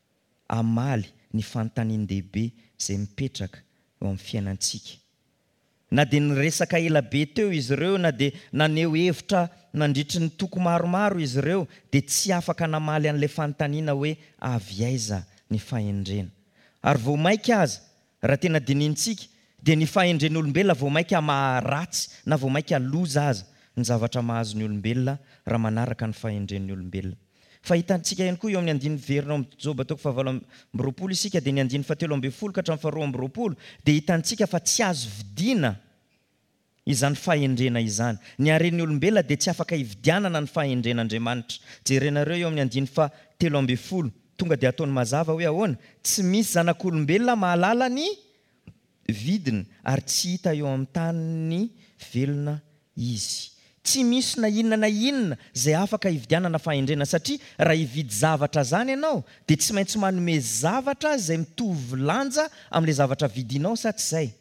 amaly ny fanontanian-dehibe izay mipetraka eo amin'ny fiainantsika. Na dia niresaka ela be teo izy ireo, na dia naneho hevitra nandritry ny toko maromaro izy ireo, dia tsy afaka namaly an'ilay fanontaniana hoe avy aiza ny fahendrena. Ary vao maika aza, raha tena dinintsika, dia ny fahendren'ny olombelona vao maika maharatsy na vao maika loza aza ny zavatra mahazo ny olombelona raha manaraka ny fahendren'ny olombelona. Fa hitantsika ihany koa eo amin'ny andiny verina amin'ny Joba toko fahavalo amby roapolo isika dia ny andiny fahatelo amby folo ka hatramin'ny faharoa amby roapolo dia hitantsika fa tsy azo vidiana izany fahendrena izany. Ny haren'ny olombelona dia tsy afaka hividianana ny fahendren'Andriamanitra. Jerenareo eo amin'ny andiny fahatelo amby folo, tonga dia ataony mazava hoe ahoana? Tsy misy zanak'olombelona mahalala ny vidiny ary tsy hita eo amin'ny tany ny velona izy. Tsy misy na inona na inona izay afaka hividianana fahendrena, satria raha hividy zavatra zany ianao dia tsy maintsy manome zavatra izay mitovy lanja amin'ilay zavatra vidinao sa tsy izay?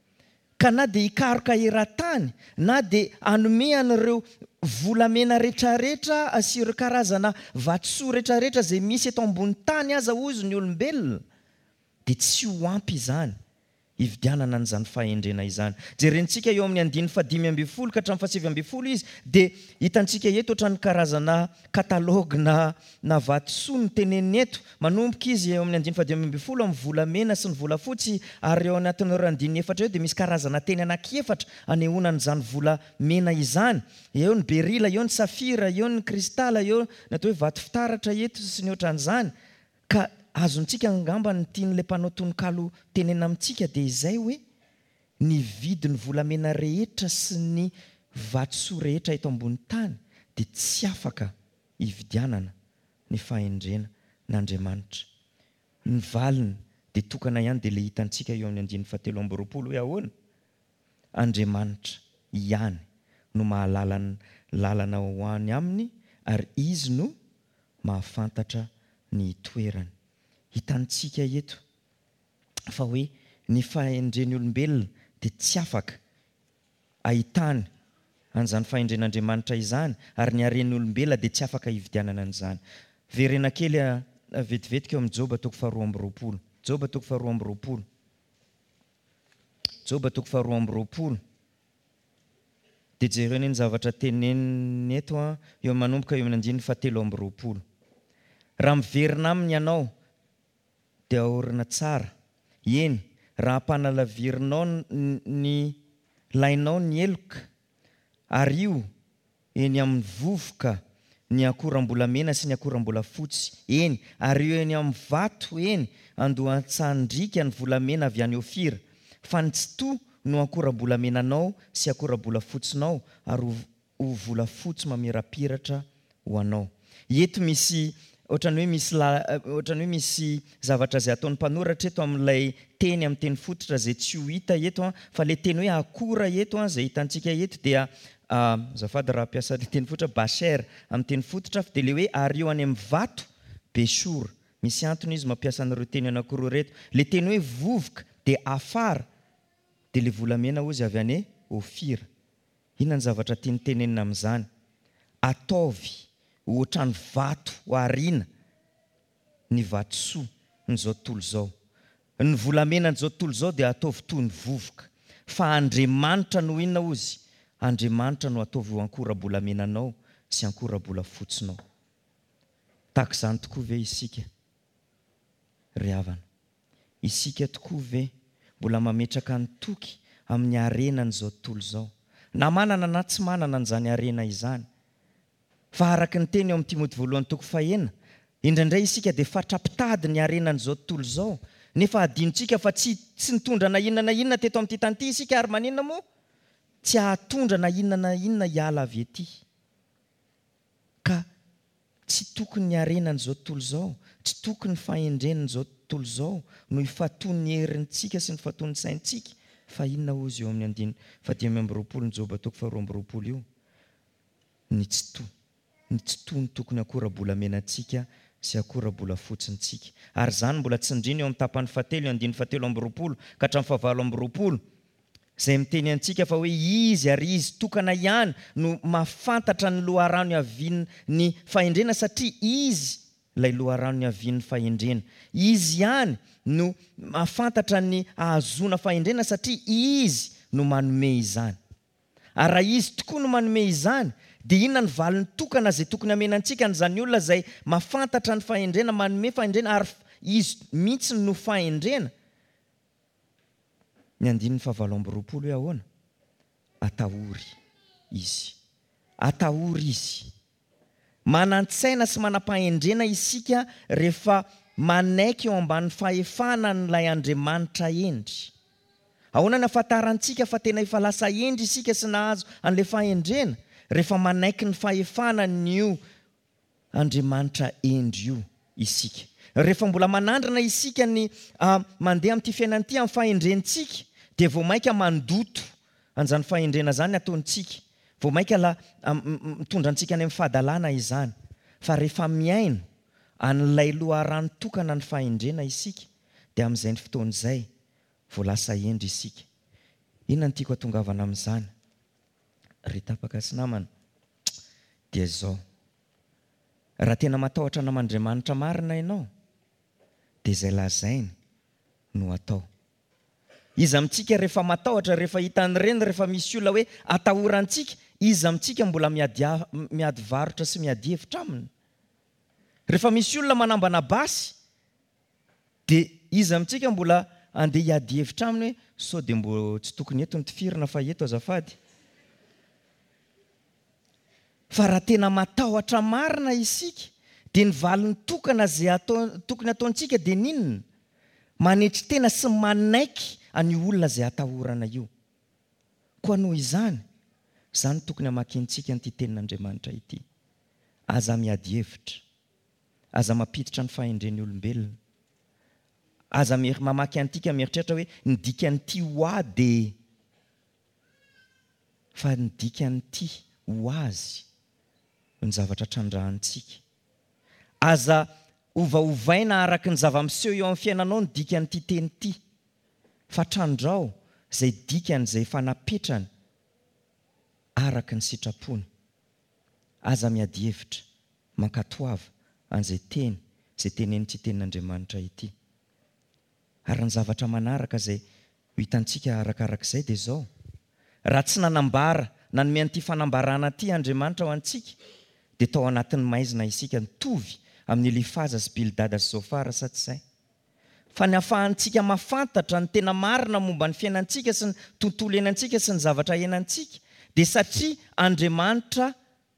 Ka na dia hikaroka eran-tany, na dia hanome an'ireo volamena rehetrarehetra sy ireo karazana vatosoa rehetrarehetra izay misy eto ambony tany aza hozy ny olombelona, dia tsy ho ampy izany hividianana an'izany fahendrena izany. Jerentsika eo amin'ny andiny fadimy amby folo ka hatramin'ny fahasivy amby folo izy, dia hitantsika eto ohatran'ny karazana katalogue na, na vatosoa no teneniny eto. Manomboka izy eo amin'ny andiny fadimy amby folo amin'ny volamena sy ny volafotsy, ary eo anatin'ireo andiny efatra eo dia misy karazana teny anankiefatra anehoana an'izany volamena izany. Eo ny berila, eo ny safira, eo ny kristala, eo ny atao hoe vato fitaratra eto sy ny ohatran'izany. Ka azontsika angamba ny tian'ilay mpanao tononkalo tenena amintsika dia izay hoe ny vidin'ny volamena rehetra sy ny vatosoa rehetra eto ambony tany dia tsy afaka hividianana ny fahendrena n'Andriamanitra. Ny valiny dia tokana ihany dia ilay hitantsika eo amin'ny andiny fahatelo amby roapolo hoe ahoana? Andriamanitra ihany no mahalala ny lalana ho any aminy ary izy no mahafantatra ny toerany. Hitantsika eto fa hoe ny fahendren'ny olombelona dia tsy afaka ahitany an'izany fahendren'Andriamanitra izany, ary ny haren'ny olombelona dia tsy afaka hividianana an'izany. Verena kely vetivetika eo amin'ny Joba toko faharoa amby roapolo. Joba toko faharoa amby roapolo. Joba toko faharoa amby roapolo. Dia jereny ny zavatra teneniny eto a, eo manomboka eo amin'ny andininy fahatelo amby roapolo. Raha miverina aminy ianao dia ahorana tsara. Eny, raha ampanalavirinao ny lainao ny eloka, ary io eny amin'ny vovoka ny akoram-bolamena sy ny akoram-bolafotsy. Eny, ary io eny amin'ny vato eny andohan-tsandrika ny volamena avy any Ofira. Fa ny tsy toa no akoram-bolamenanao sy akoram-bolafotsinao, ary ho volafotsy mamirapiratra ho anao. Eto misy ohatrany hoe misy la ohatrany hoe misy zavatra izay ataon'ny mpanoratra eto amin'ilay teny amin'ny teny fototra izay tsy ho hita eto a, fa ilay teny hoe akora eto a izay hitantsika eto dia azafady raha ampiasa teny fototra Basher amin'ny teny fototra, dia ilay hoe ary eo any amin'ny vato Beshora. Misy antony izy mampiasa an'ireo teny anankiroa reto. Ilay teny hoe vovoka dia afara, dia ilay volamena ozy avy any Ofira. Inona ny zavatra tiany tenenina amin'izany? Ataovy ohatrany vato aoriana ny vatosoa n'izao tontolo izao. Ny volamena n'izao tontolo izao dia ataovy toy ny vovoka. Fa Andriamanitra no inona ozy? Andriamanitra no ataovy ho ankora-bolamenanao sy ankora-bolafotsinao. Tahaka izany tokoa ve isika? Ry havana, isika tokoa ve mbola mametraka ny toky amin'ny harena n'izao tontolo izao? Na manana na tsy manana an'izany harena izany. Fa araka ny teny eo amin'ny Timoty voalohany toko fahaenina, indraindray isika dia fatrapitady ny harena n'izao tontolo izao, nefa adinontsika fa tsy tsy nitondra na inona na inona teto amin'ity tany ity isika, ary maninona moa? Tsy ahatondra na inona na inona hiala avy ety. Ka tsy tokony ny harena n'izao tontolo izao, tsy tokony fahendrena n'izao tontolo izao no hifatony ny herintsika sy ny fatony ny saintsika. Fa inona ozy eo amin'ny andiny fadimy amby roapolo ny Joba toko faharoa amby roapolo io? Ny tsy toa. Ny tsy toa ny tokony akora-bolamenantsika sy akora-bolafotsintsika. Ary izany mbola tsindrina eo amin'ny tapany fahatelo, eo andiny fahatelo amby roapolo ka hatramin'ny fahavalo amby roapolo, izay miteny antsika fa hoe izy ary izy tokana ihany no mahafantatra ny loharano haviany ny fahendrena, satria izy ilay loharano haviany fahendrena. Izy ihany no mahafantatra ny ahazona fahendrena, satria izy no manome izany. Ary raha izy tokoa no manome izany, dia inona ny valiny tokana izay tokony hamenantsika an'izany olona izay mahafantatra ny fahendrena, manome fahendrena, ary izy mihitsy no fahendrena? Ny andininy fahavalo amby roapolo hoe ahoana? Atahory izy. Atahory izy. Manan-tsaina sy manam-pahendrena isika rehefa manaiky eo ambanin'ny fahefana n'ilay Andriamanitra endry. Ahoana ny ahafantarantsika fa tena efa lasa endry isika sy nahazo an'ilay fahendrena? Rehefa manaiky ny fahefana n'io Andriamanitra endry io isika. Rehefa mbola manandrana isika ny uh, mandeha amin'ity fiainan'ity amin'ny fahendrentsika, dia vao maika mandoto an'izany fahendrena izany ataontsika. Vao maika la mitondra antsika any amin'ny fahadalàna izany. Fa rehefa miaino an'ilay loharano tokana ny fahendrena isika, dia amin'izay ny fotoan'izay vao lasa endry isika. Inona ny tiako hatongavana amin'izany? Ry tapaka sy namana, dia izao. Raha tena matahotra naman-Andriamanitra marina ianao, dia izay lazainy no atao. Izy amintsika rehefa matahotra, rehefa hitan'ireny, rehefa misy olona hoe atahorantsika, izy amintsika mbola miady, miady varotra sy miady hevitra aminy. Rehefa misy olona manambana basy, dia izy amintsika mbola andeha hiady hevitra aminy hoe sao dia mbo tsy tokony eto ny tifirina fa eto azafady. Fa raha tena matahotra marina isika, dia ny valiny tokana izay atao, tokony ataontsika dia ninona? Manetry tena sy manaiky any olona izay atahorana io. Koa noho izany, izany tokony hamakiantsika an'ity tenin'Andriamanitra ity. Aza miady hevitra, aza mampiditra ny fahendren'ny olombelona, aza mamaky antika mieritreritra hoe ny dikan'ity ho ahy dia fa ny dikan'ity ho azy ny zavatra trandrahantsika. Aza ovaovaina araka ny zava-miseho eo amin'ny fiainanao ny dikan'ity teny ity. Fa trandrao izay dikan'izay fanapetrany araka ny sitrapony. Aza miady hevitra mankatoava an'izay teny izay tenen'ity tenin'Andriamanitra ity. Ary ny zavatra manaraka izay hitantsika arakarak'izay dia izao. Raha tsy nanambara nanome an'ity fanambarana ity Andriamanitra ho antsika dia tao anatin'ny maizina isika nitovy amin'ny Elifaza sy Bildada sy Zofara sa tsy izay. Fa ny ahafahantsika mahafantatra ny tena marina momba ny fiainantsika sy ny tontolo iainantsika sy ny zavatra iainantsika dia satria Andriamanitra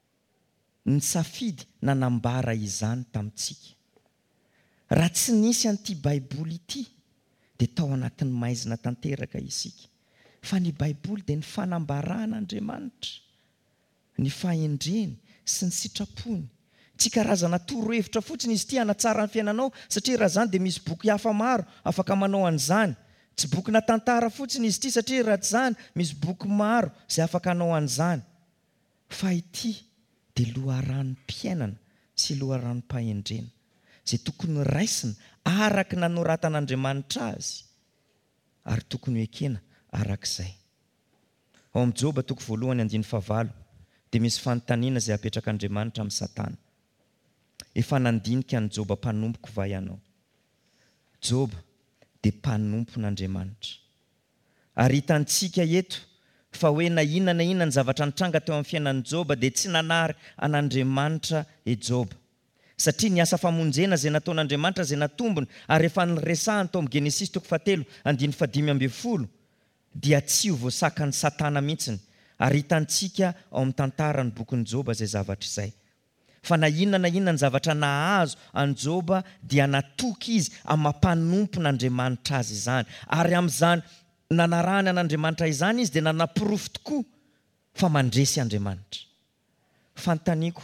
ny safidy nanambara izany tamintsika. Raha tsy nisy an'ity Baiboly ity dia tao anatin'ny maizina tanteraka isika. Fa ny Baiboly dia ny fanambaran'Andriamanitra, ny fahendreny sy ny sitrapony. Tsy karazana torohevitra fotsiny izy ity hanatsara ny fiainanao satria raha zany dia misy boky hafa maro afaka manao an'izany. Tsy bokina tantara fotsiny izy ity satria raha tsy zany misy boky maro izay afaka hanao an'izany. Fa ity dia loharanom-piainana sy loharanom-pahendrena izay tokony raisina araka nanoratan'Andriamanitra azy ary tokony hoekena arak'izay. Ao amin'ny Joba toko voalohany andiny favalo dia misy fanontaniana izay apetrak'Andriamanitra amin'ny Satana. Efa nandinika ny Joba mpanompoka va ianao? Joba dia mpanompon'Andriamanitra. Ary hitantsika eto fa hoe na inona na inona ny zavatra nitranga teo amin'ny fiainan'i Joba dia tsy nanary an'Andriamanitra e Joba. Satria ny asa famonjena izay nataon'Andriamanitra izay natombony ary efa niresahany tao amin'ny Genesis toko fahatelo andiny fadimy ambin'ny folo dia tsy ho voasakan'ny Satana mihitsiny. Ary hitantsika ao amin'ny tantara ny bokin'i Joba izay zavatra izay. Fa na inona na inona ny zavatra nahazo an Joba dia natoky izy amin'ny mampanompon'Andriamanitra azy izany. Ary amin'izany nanarahany an'Andriamanitra izany izy dia nanapirofo tokoa fa mandresy Andriamanitra. Fanontaniako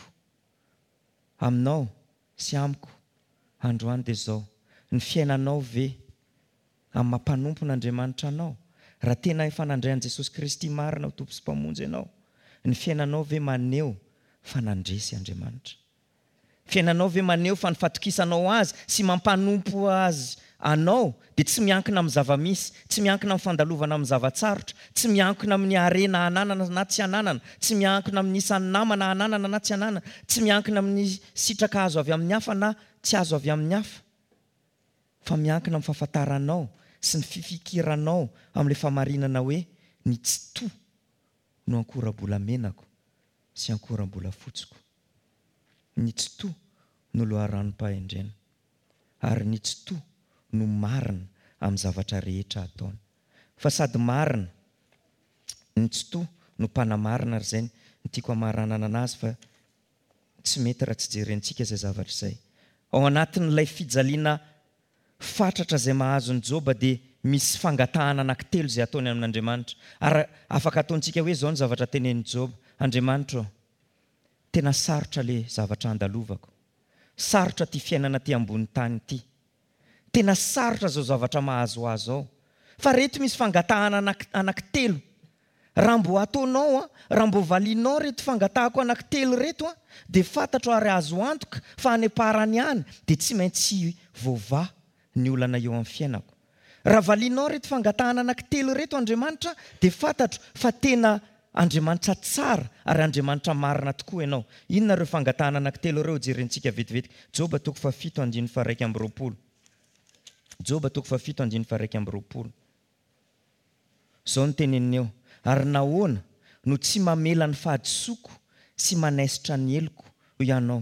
aminao sy amiko androany dia izao, ny fiainanao ve amin'ny mampanompon'Andriamanitra anao? Raha tena efa nandray an'i Jesosy Kristy marina ho tompo sy mpamonjy ianao, ny fiainanao ve maneho fa nandresy Andriamanitra? Fiainanao ve maneho fa nifatokisanao azy sy mampanompo azy anao dia tsy miankina amin'ny zava-misy, tsy miankina amin'ny fandalovana amin'ny zavatsarotra, tsy miankina amin'ny harena ananana na tsy ananana, tsy miankina amin'ny isan'ny namana ananana na tsy ananana, tsy miankina amin'ny sitraka azo avy amin'ny hafa na tsy azo avy amin'ny hafa, fa miankina amin'ny fahafantaranao sy ny fifikiranao amin'ilay famarinana hoe ny tsy to no ankora-bola menako sy ankora-bola fotsiko. Ny tsy to no loharanom-pahendrena ary ny tsy to no marina amin'ny zavatra rehetra ataony. Fa sady marina ny tsy to no mpanamarina ary izay ny tiako hamaranana anazy fa tsy mety raha tsy jerentsika izay zavatra izay. Ao anatin'ilay fijaliana fatratra izay mahazo ny Joba dia misy fangatahana anankitelo izay ataony amin'Andriamanitra. Ary afaka ataontsika hoe izao ny zavatra tenenin'i Joba: Andriamanitra, tena sarotra ilay zavatra andalovako, sarotra ty fiainana ty ambony tany ity, tena sarotra izao zavatra mahazo azo ao. Fa reto misy fangatahana anankitelo. Raha mbo ataonao, raha mbo valianao reto fangatahako anankitelo reto, dia fantatro ary azo antoka fa any am-parany any dia tsy maintsy voavaha ny olana eo amin'ny fiainako. Raha valianao reto fangatahana anankitelo reto Andriamanitra dia fantatro fa tena Andriamanitra tsara ary Andriamanitra marina tokoa ianao. Inona ireo fangatahana anankitelo ireo? Jerentsika vetivety. Joba toko fafito andiny faraika amby roapolo. Joba toko fafito andiny faraika amby roapolo. Izao no teneniny eo: ary nahoana no tsy mamela ny fahadisoako sy manaisitra ny heloko ho ianao?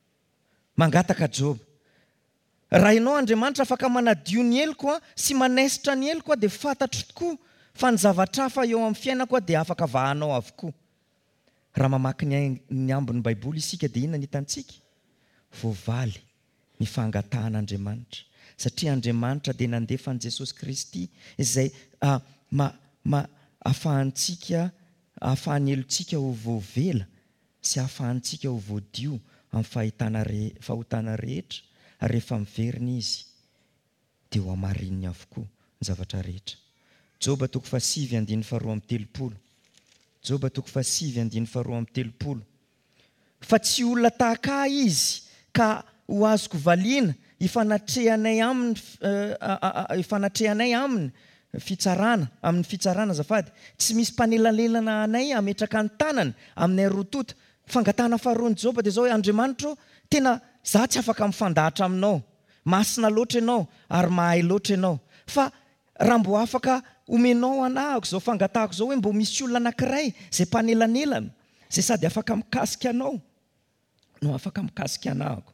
Mangataka Joba: raha ianao Andriamanitra afaka manadio ny heloko sy manaisitra ny heloko dia fantatro tokoa fa ny zavatra hafa eo amin'ny fiainako dia afaka vahanao avokoa. Raha mamaky ny ambony Baiboly isika dia inona ny hitantsika? Voavaly ny fangatahana satria Andriamanitra dia nandefa an'i Jesosy Kristy izay uh, ma, ma, ahafahantsika ahafahan'ny helontsika ho voavela sy ahafahantsika ho voadio amin'ny fahitana re, fahotana rehetra. Ary rehefa miverina izy dia ho hamarininy avokoa ny zavatra rehetra. Joba toko fasivy andiny faharoa amby telopolo. Joba toko fasivy andiny faharoa amby telopolo. fa tsy olona tahaka ahy izy ka ho azoko valiana ifanatrehanay aminy ifanatrehanay aminy fitsarana amin'ny fitsarana zafady tsy misy mpanelalela anay ametraka ny tanany aminay rotota fangatahana faharoa ny Joba dia zao hoe Andriamanitra tena za tsy afaka mifandahatra aminao, masina loatra ianao ary mahay loatra ianao, fa raha mbo afaka omenao anahako zao fangatahako zao hoe mbo misy olona anankiray zay mpanelanelana zay sady afaka mikasika anao no afaka mikasika anahako.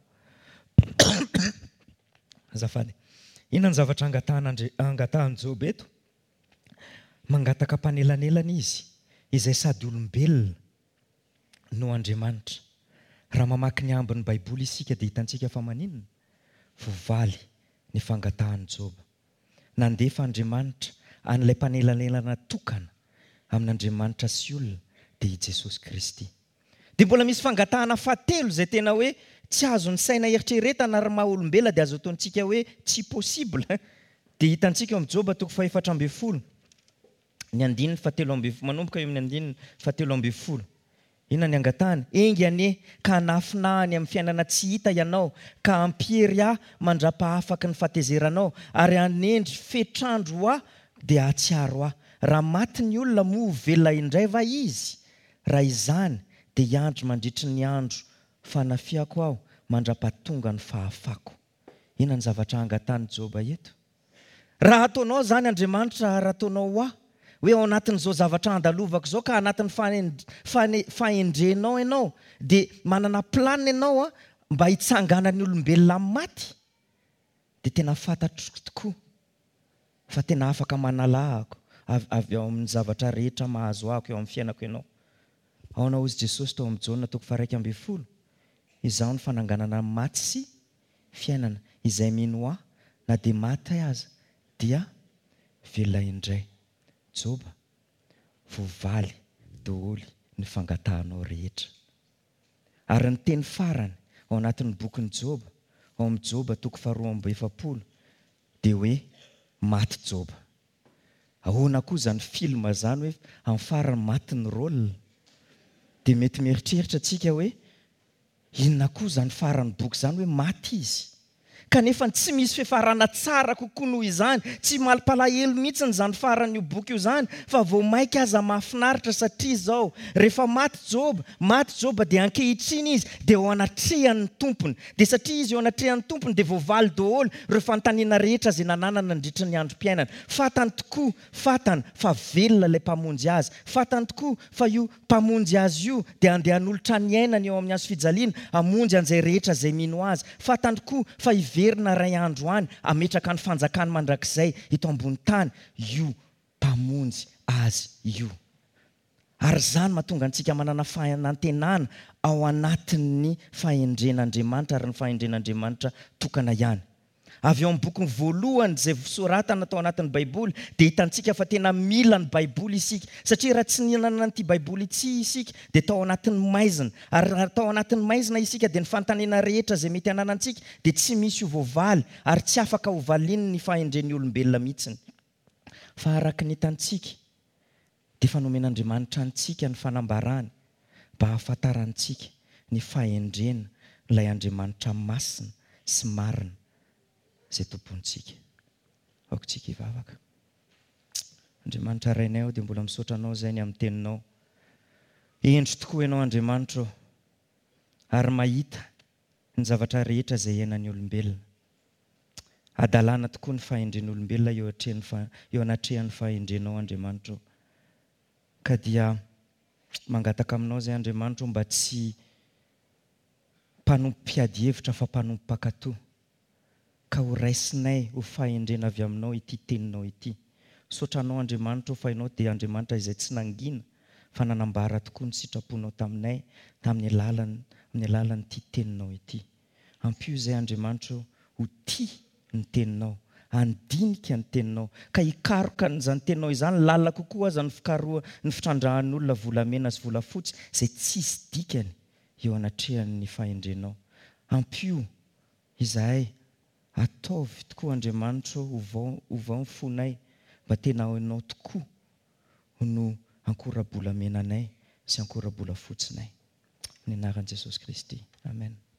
Azafady, inona ny zavatra angatahana angatahany Joba eto? Mangataka mpanelanelana izy izay sady olombelona no Andriamanitra. Raha mamaky ny ambiny Baiboly isika dia hitantsika fa maninona? Voavaly ny fangatahany Joba. Nandefa Andriamanitra an'ilay mpanelanelana tokana amin'Andriamanitra sy olona dia i Jesosy Kristy. Dia mbola misy fangatahana fahatelo zay tena hoe tsy azo ny saina eritreretana ary maha olombelona dia azo ataontsika hoe tsy possible. Dia hitantsika eo amin'ny Joba toko fahaefatra ambin'ny folo ny andininy fahatelo ambin'ny folo manomboka eo amin'ny andininy fahatelo ambin'ny folo. Inona ny angatahany? Engy anie ka nafinahany amin'ny fiainana tsy hita ianao ka ampiery aho mandra-pahafaky ny fahatezeranao ary anendry fetrandro aho dia atsiaro aho. Raha maty ny olona moa velona indray va izy? Raha izany dia iandro mandritry ny andro fanafiako aho mandra-pahatonga ny fahafako. Inona ny zavatra angatahany Joba eto? Raha ataonao zany Andriamanitra, raha ataonao aho hoe ao anatin'izao zavatra andalovako zao ka anatin'ny fahendrenao ianao dia manana planina ianao mba hitsangana ny olombelona amin'ny maty, dia tena fantatro tokoa fa tena afaka manalahako avy ao amin'ny zavatra rehetra mahazo ahako eo amin'ny fiainako ianao. Aona hozy Jesosy tao amin'ny Jaona toko faha-raika ambin'ny folo, izaho ny fananganana ny maty sy fiainana, izay mino aho na dia maty aza dia velona indray. Joba, voavaly daholo ny fangatahanao rehetra. Ary ny teny farany ao anatin'ny bokin'ny Joba, ao amin'ny Joba toko faharoa amby efapolo dia hoe maty Joba. Ahoana koa zany filma zany hoe amin'ny farany maty ny rôle? Dia mety mieritreritra tsika hoe inona koa zany farany boky zany hoe maty izy? Kanefa tsy misy fiafarana tsara kokoa noho izany, tsy malipalahelo mihitsy zany faran'io boky io zany, fa vao maika aza mahafinaritra satria zao rehefa maty Joba, maty Joba dia ankehitriny izy dia ao anatrehan'ny tompony. Dia satria izy ao anatrehan'ny tompony dia voavaly daholo ireo fanontaniana rehetra izay nananana nandritra ny androm-piainana. Fatany tokoa, fatany fa velona ilay mpamonjy azy. Fatany tokoa fa io mpamonjy azy io dia andeha hanolotra ny ainany eo amin'ny hazo fijaliana, hamonjy an'izay rehetra izay mino azy. Fatany tokoa fa verina ray andro any ametraka ny fanjakany mandrakizay ito ambony tany, io mpamonjy azy io. Ary zany mahatonga antsika manana fahanantenana ao anatin'ny fahendren'Andriamanitra ary ny fahendren'Andriamanitra tokana ihany. Avy eo amin'ny boky voalohany izay soratana tao anatin'ny Baiboly dia hitantsika fa tena mila ny Baiboly isika, satria raha tsy nihinana an'ity Baiboly ity isika dia tao anatin'ny maizina, ary raha tao anatin'ny maizina isika dia ny fanontaniana rehetra izay mety hananantsika dia tsy misy hovoavaly ary tsy afaka hovaliany ny fahendren'ny olombelona mihitsiny. Fa araka ny hitantsika dia fanomen'Andriamanitra antsika ny fanambarany mba hahafantarantsika ny fahendrena ilay Andriamanitra masina sy marina zay tompontsika. Aoko tsika hivavaka. Andriamanitra rainay aho dia mbola misaotra anao zay ny amin'ny teninao. Endry tokoa ianao Andriamanitra ary mahita ny zavatra rehetra izay iainan'ny olombelona. Adalàna tokoa ny fahendren'ny olombelona eo anatrehan'ny fahendrenao Andriamanitra. Ka dia mangataka aminao zay Andriamanitra mba tsy mpanompo mpiady hevitra fa mpanompo mpakatoa. Ka ho raisinay ho fahendrena avy aminao ity teninao ity. Saotra anao Andriamanitra fa ianao dia Andriamanitra izay tsy nangina fa nanambara tokoa ny sitraponao taminay tamin'ny alalan'ny amin'ny alalan'ity teninao ity. Ampio zay Andriamanitra ho tia ny teninao, andinika ny teninao, ka hikaroka n'izany teninao izany lalina kokoa aza ny fikaroha ny fitrandrahan'olona volamena sy volafotsy izay tsisy dikany eo anatrehan'ny fahendrenao. Ampio izahay ataovy tokoa Andriamanitra ho vao ny fonay mba tena ianao tokoa no ankorabolaменanay sy ankorabolafotsynay. ny anaran'i Jesosy Kristy. Amen.